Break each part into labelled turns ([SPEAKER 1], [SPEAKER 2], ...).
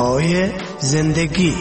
[SPEAKER 1] رنگ‌های زندگی.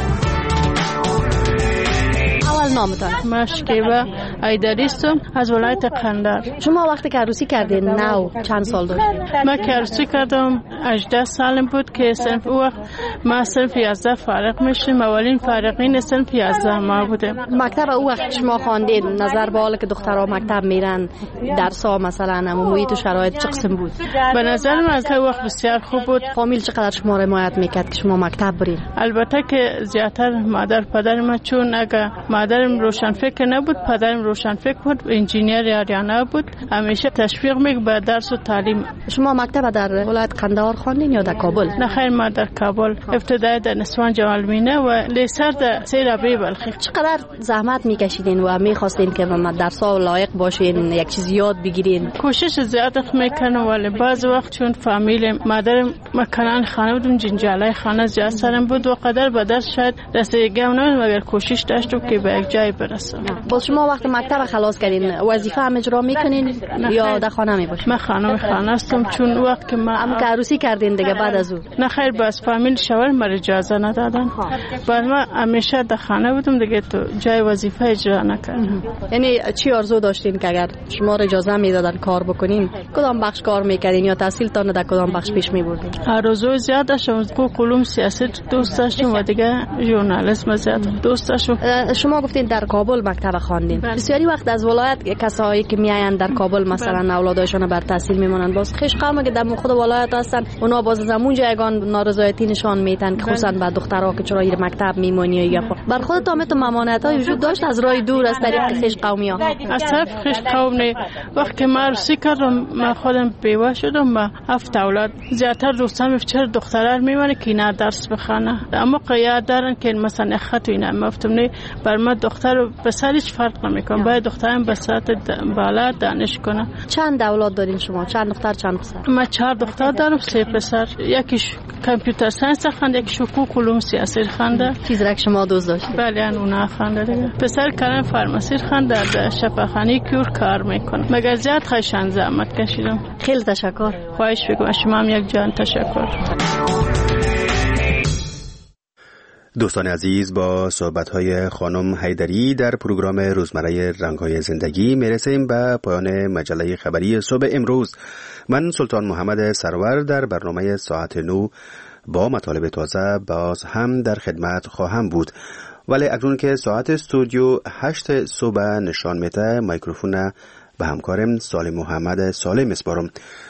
[SPEAKER 2] نامتان؟
[SPEAKER 3] من شکیبه ایدری هستم از ولایت قندهار.
[SPEAKER 2] شما وقتی که عروسی کردین نو چند سال داشتید؟
[SPEAKER 3] من که عروسی کردم 18 سالم بود که صنف او وقت ما صنف 11 فارغ میشیم. اولین فارغین صنف 11 ما بودیم.
[SPEAKER 2] مکتب او وقت شما خواندید نظر به حال که دخترها مکتب میرن درس‌ها مثلا محیط و شرایط چه قسم بود؟
[SPEAKER 3] به نظر من از وقت بسیار خوب بود.
[SPEAKER 2] فامیل چقدر شما را حمایت میکرد که شما مکتب برید؟
[SPEAKER 3] البته که زیاتر مادر پدر ما، چون اگه مادرم روشن فکر نبود پدرم روشن فکر بود، انجینیر آریانا بود، همیشه تشویق می‌کرد به درس و تعلیم.
[SPEAKER 2] شما مکتب در ولایت قندهار خواندین یا در کابل؟
[SPEAKER 3] نه خیر، ما در کابل ابتدای در نسوان جمال مینه و لیسر در سیرابی بلخی.
[SPEAKER 2] چقدر زحمت میکشیدین و میخواستین که درس‌ها لایق باشین، یک چیز یاد بگیرین؟
[SPEAKER 3] کوشش زیادت میکنم ولی بعض وقت چون فامیل مادرم مکنان خانه بودم، جنجالای خانه زیاد سرم بود و قدر به درس شاید رسیدگی نمی‌کردم، مگر کوشش داشتم که به یک جای برسم.
[SPEAKER 2] باز شما وقت مکتب خلاص کردین وظیفه هم اجرا میکنین یا در خانه میباشین؟
[SPEAKER 3] من خانه هستم، چون وقت که
[SPEAKER 2] ما که عروسی کردین دیگه بعد از اون؟
[SPEAKER 3] نه خیر، باز فامیل شوهر ما اجازه ندادن. بعد ما همیشه در خانه بودم دیگه، تو جای وظیفه اجرا نکردم.
[SPEAKER 2] یعنی چی آرزو داشتین که اگر شما را اجازه میدادن کار بکنین کدام بخش کار میکردین یا تحصیلتان در کدام بخش پیش میبردین؟
[SPEAKER 3] آرزو زیاد داشتم، حقوق علوم سیاست دوست داشتم و دیگه ژورنالیسم زیاد دوست داشتم.
[SPEAKER 2] شما گفتین در کابل مکتب خواندین. بسیاری وقت از ولایت کسایی که میاین در کابل مثلا اولادشون بر تحصیل میمونن، باز خیش قوم که در خود ولایت هستن اونا باز از اونجا یگان نارضایتی نشان میدن که خصوصا بعد دخترها که چرا این مکتب میمونی یا بر خودت هم تو ممانعت‌ها وجود داشت از راه دور از طریق خیش قومی ها؟
[SPEAKER 3] از طرف خیش قوم نه. وقتی من عروسی کردم من خودم بیوه شدم، ما 7 اولاد، زیادتر دوستان چرا دخترها میمونه که اینا درس بخونه، اما قیاد دارن که مثلا خط و اینا مفتم نه. بر ما دختر و پسر هیچ فرق نمیکنه، باید دخترم به سطح بالا دانش کنه.
[SPEAKER 2] چند اولاد دارین شما؟ چند دختر چند پسر؟
[SPEAKER 3] من 4 دختر دارم، 3 پسر. یکیش کامپیوتر ساینس خونده، یکیش حقوق علوم سیاسی خونده.
[SPEAKER 2] چیز را که شما دوست داشتید؟
[SPEAKER 3] بله اونا خونده دیگه. پسر کلان فارماسی خونده، در شفاخانه کور کار میکنه، مگر زیاد خشن زحمت کشیدم.
[SPEAKER 2] خیلی تشکر.
[SPEAKER 3] خواهش میکنم، شما هم یک جان تشکر.
[SPEAKER 4] دوستان عزیز، با صحبت‌های خانم حیدری در پروگرام روزمره رنگ‌های زندگی میرسیم به پایان مجله خبری صبح امروز. من سلطان محمد سرور در برنامه ساعت 9 با مطالب تازه باز هم در خدمت خواهم بود. ولی اکنون که ساعت استودیو 8 صبح نشان میده، میکروفون به همکارم سالم محمد سالم میسپارم.